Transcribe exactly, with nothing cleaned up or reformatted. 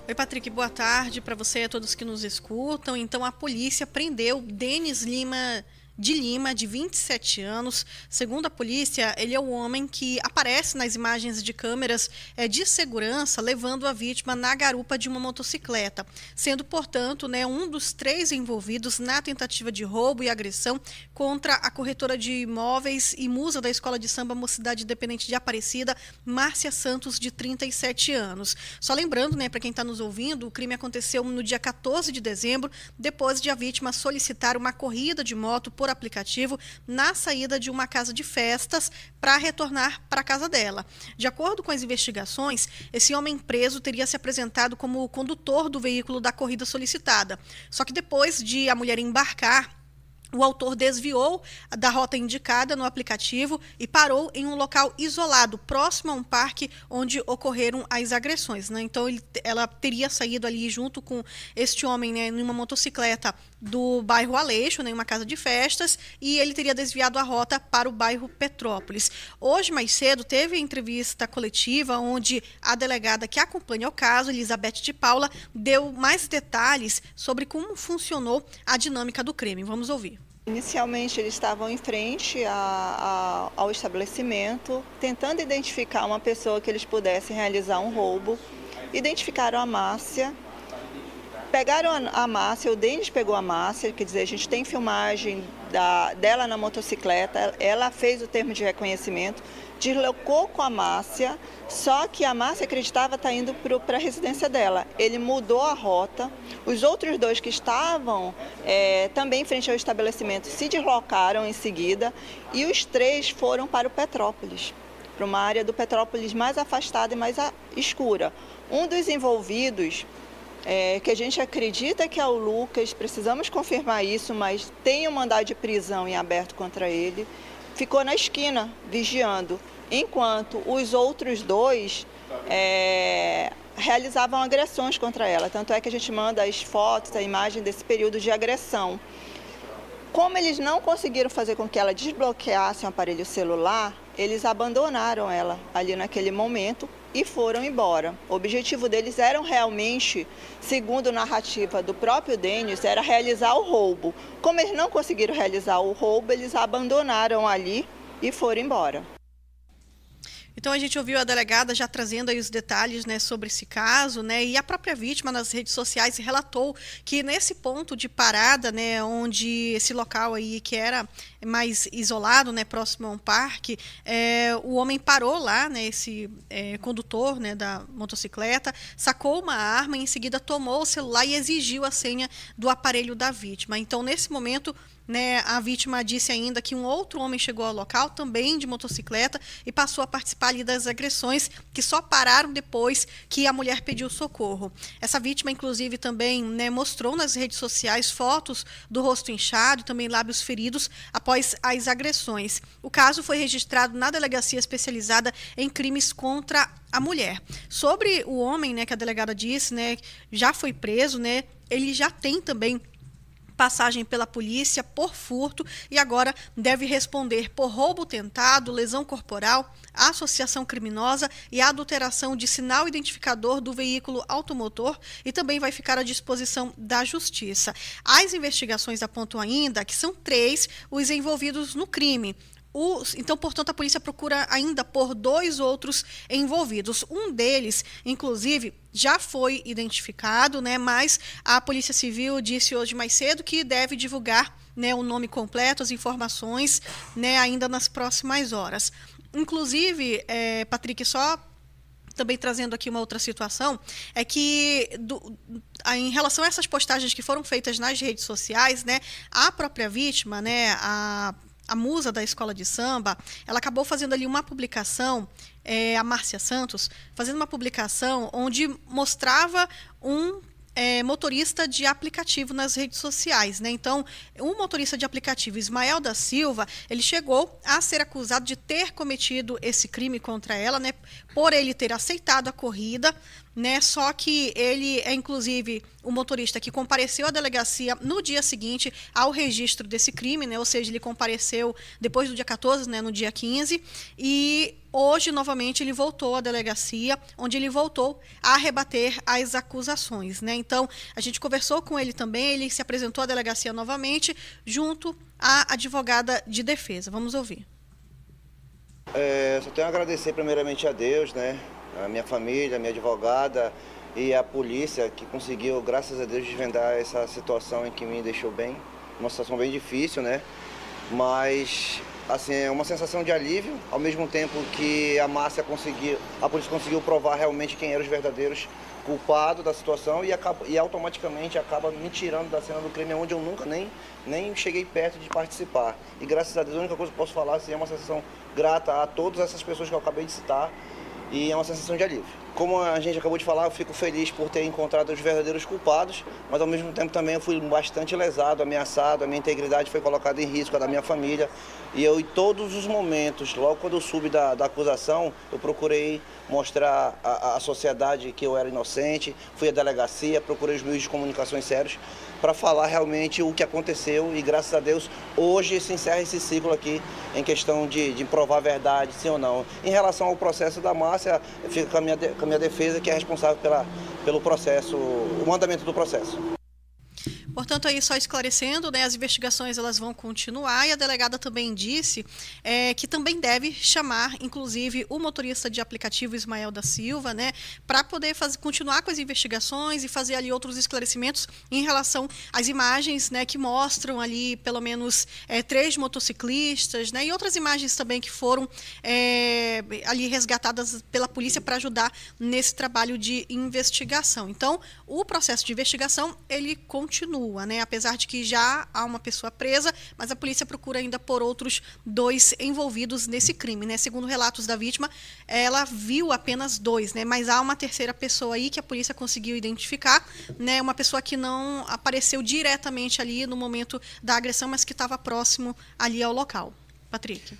Oi, Patrick, boa tarde para você e a todos que nos escutam. Então, a polícia prendeu Denis Lima de Lima, de vinte e sete anos. Segundo a polícia, ele é o homem que aparece nas imagens de câmeras é, de segurança, levando a vítima na garupa de uma motocicleta, sendo, portanto, né, um dos três envolvidos na tentativa de roubo e agressão contra a corretora de imóveis e musa da Escola de Samba Mocidade Independente de Aparecida, Márcia Santos, de trinta e sete anos. Só lembrando, né, para quem está nos ouvindo, o crime aconteceu no dia quatorze de dezembro, depois de a vítima solicitar uma corrida de moto por aplicativo na saída de uma casa de festas para retornar para a casa dela. De acordo com as investigações, esse homem preso teria se apresentado como o condutor do veículo da corrida solicitada. Só que depois de a mulher embarcar, o autor desviou da rota indicada no aplicativo e parou em um local isolado, próximo a um parque onde ocorreram as agressões, né? Então, ele, ela teria saído ali junto com este homem, né, em uma motocicleta do bairro Aleixo, né, em uma casa de festas, e ele teria desviado a rota para o bairro Petrópolis. Hoje, mais cedo, teve a entrevista coletiva onde a delegada que acompanha o caso, Elizabeth de Paula, deu mais detalhes sobre como funcionou a dinâmica do crime. Vamos ouvir. Inicialmente, eles estavam em frente a, a, ao estabelecimento, tentando identificar uma pessoa que eles pudessem realizar um roubo. Identificaram a Márcia, pegaram a, a Márcia, o Denis pegou a Márcia, quer dizer, a gente tem filmagem da, dela na motocicleta, ela fez o termo de reconhecimento, deslocou com a Márcia, só que a Márcia acreditava estar indo para a residência dela. Ele mudou a rota, os outros dois que estavam é, também em frente ao estabelecimento se deslocaram em seguida e os três foram para o Petrópolis, para uma área do Petrópolis mais afastada e mais a, escura. Um dos envolvidos, é, que a gente acredita que é o Lucas, precisamos confirmar isso, mas tem um mandado de prisão em aberto contra ele, ficou na esquina, vigiando, enquanto os outros dois é, realizavam agressões contra ela. Tanto é que a gente manda as fotos, a imagem desse período de agressão. Como eles não conseguiram fazer com que ela desbloqueasse o aparelho celular, eles abandonaram ela ali naquele momento e foram embora. O objetivo deles era realmente, segundo a narrativa do próprio Denis, era realizar o roubo. Como eles não conseguiram realizar o roubo, eles abandonaram ali e foram embora. Então, a gente ouviu a delegada já trazendo aí os detalhes, né, sobre esse caso, né, e a própria vítima nas redes sociais relatou que nesse ponto de parada, né, onde esse local aí que era mais isolado, né, próximo a um parque, é, o homem parou lá, né, esse é, condutor, né, da motocicleta, sacou uma arma e em seguida tomou o celular e exigiu a senha do aparelho da vítima. Então, nesse momento, né, a vítima disse ainda que um outro homem chegou ao local, também de motocicleta, e passou a participar ali das agressões, que só pararam depois que a mulher pediu socorro. Essa vítima, inclusive, também, né, mostrou nas redes sociais fotos do rosto inchado, também lábios feridos, após as agressões. O caso foi registrado na delegacia especializada em crimes contra a mulher. Sobre o homem, né, que a delegada disse, né, já foi preso, né, ele já tem também passagem pela polícia por furto e agora deve responder por roubo tentado, lesão corporal, associação criminosa e adulteração de sinal identificador do veículo automotor e também vai ficar à disposição da justiça. As investigações apontam ainda que são três os envolvidos no crime. Os, então, portanto, a polícia procura ainda por dois outros envolvidos. Um deles, inclusive, já foi identificado, né? Mas a Polícia Civil disse hoje mais cedo que deve divulgar, né, o nome completo, as informações, né, ainda nas próximas horas. Inclusive, é, Patrick, só também trazendo aqui uma outra situação, é que do, em relação a essas postagens que foram feitas nas redes sociais, né, a própria vítima, né, a a musa da escola de samba, ela acabou fazendo ali uma publicação, é, a Márcia Santos, fazendo uma publicação onde mostrava um é, motorista de aplicativo nas redes sociais, né? Então, o motorista de aplicativo, Ismael da Silva, ele chegou a ser acusado de ter cometido esse crime contra ela, né? Por ele ter aceitado a corrida, né? Só que ele é, inclusive, o motorista que compareceu à delegacia no dia seguinte ao registro desse crime, né? Ou seja, ele compareceu depois do dia quatorze, né? No dia quinze, e hoje, novamente, ele voltou à delegacia, onde ele voltou a rebater as acusações, né? Então, a gente conversou com ele também, ele se apresentou à delegacia novamente, junto à advogada de defesa. Vamos ouvir. É, só tenho a agradecer primeiramente a Deus, né? A minha família, a minha advogada e a polícia que conseguiu, graças a Deus, desvendar essa situação em que me deixou bem. Uma situação bem difícil, né? Mas, assim, é uma sensação de alívio, ao mesmo tempo que a Márcia conseguiu, a polícia conseguiu provar realmente quem eram os verdadeiros culpados da situação e, acaba, e automaticamente acaba me tirando da cena do crime, onde eu nunca nem, nem cheguei perto de participar. E graças a Deus, a única coisa que eu posso falar assim, é uma sensação grata a todas essas pessoas que eu acabei de citar, e é uma sensação de alívio. Como a gente acabou de falar, eu fico feliz por ter encontrado os verdadeiros culpados, mas ao mesmo tempo também eu fui bastante lesado, ameaçado, a minha integridade foi colocada em risco, a da minha família. E eu, em todos os momentos, logo quando eu soube da, da acusação, eu procurei mostrar à, à sociedade que eu era inocente, fui à delegacia, procurei os meios de comunicações sérios para falar realmente o que aconteceu e, graças a Deus, hoje se encerra esse ciclo aqui em questão de, de provar a verdade, sim ou não. Em relação ao processo da Márcia, eu fico com a minha, com a minha defesa, que é responsável pela, pelo processo, o andamento do processo. Portanto, aí só esclarecendo, né, as investigações elas vão continuar e a delegada também disse é, que também deve chamar, inclusive, o motorista de aplicativo Ismael da Silva, né, para poder fazer, continuar com as investigações e fazer ali outros esclarecimentos em relação às imagens, né, que mostram ali pelo menos é, três motociclistas, né, e outras imagens também que foram é, ali resgatadas pela polícia para ajudar nesse trabalho de investigação. Então, o processo de investigação ele continua. Né? Apesar de que já há uma pessoa presa, mas a polícia procura ainda por outros dois envolvidos nesse crime, né? Segundo relatos da vítima, ela viu apenas dois, né? Mas há uma terceira pessoa aí que a polícia conseguiu identificar, né? Uma pessoa que não apareceu diretamente ali no momento da agressão, mas que estava próximo ali ao local. Patrick.